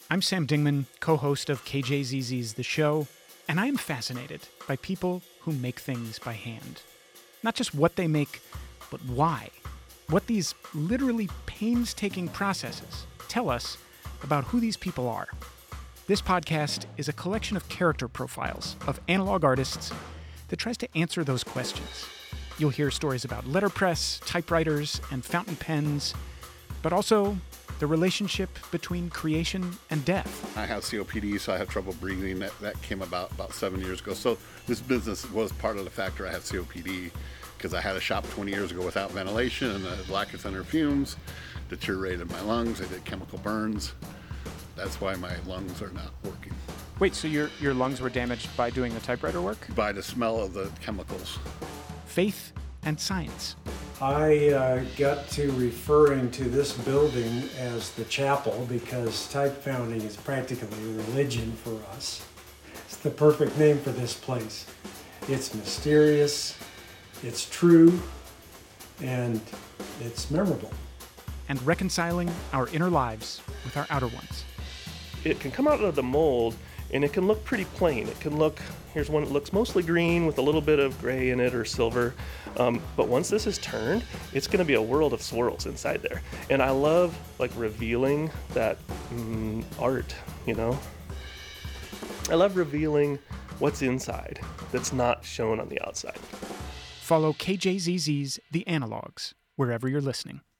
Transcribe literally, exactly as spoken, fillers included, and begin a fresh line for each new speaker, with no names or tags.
I'm Sam Dingman, co-host of K J Z Z's The Show, and I am fascinated by people who make things by hand. Not just what they make, but why. What these literally painstaking processes tell us about who these people are. This podcast is a collection of character profiles of analog artists that tries to answer those questions. You'll hear stories about letterpress, typewriters, and fountain pens, but also the relationship between creation and death.
I have C O P D, so I have trouble breathing. That, that came about about seven years ago. So this business was part of the factor I have C O P D, because I had a shop twenty years ago without ventilation and the lacquer thinner fumes deteriorated my lungs. I did chemical burns. That's why my lungs are not working.
Wait, so your, your lungs were damaged by doing the typewriter work?
By the smell of the chemicals.
Faith and science.
I uh, got to referring to this building as the chapel because type founding is practically a religion for us. It's the perfect name for this place. It's mysterious, it's true, and it's memorable.
And reconciling our inner lives with our outer ones.
It can come out of the mold and it can look pretty plain. It can look, here's one that looks mostly green with a little bit of gray in it or silver. Um, but once this is turned, it's gonna be a world of swirls inside there. And I love like revealing that mm, art, you know? I love revealing what's inside that's not shown on the outside.
Follow K J Z Z's The Analogs wherever you're listening.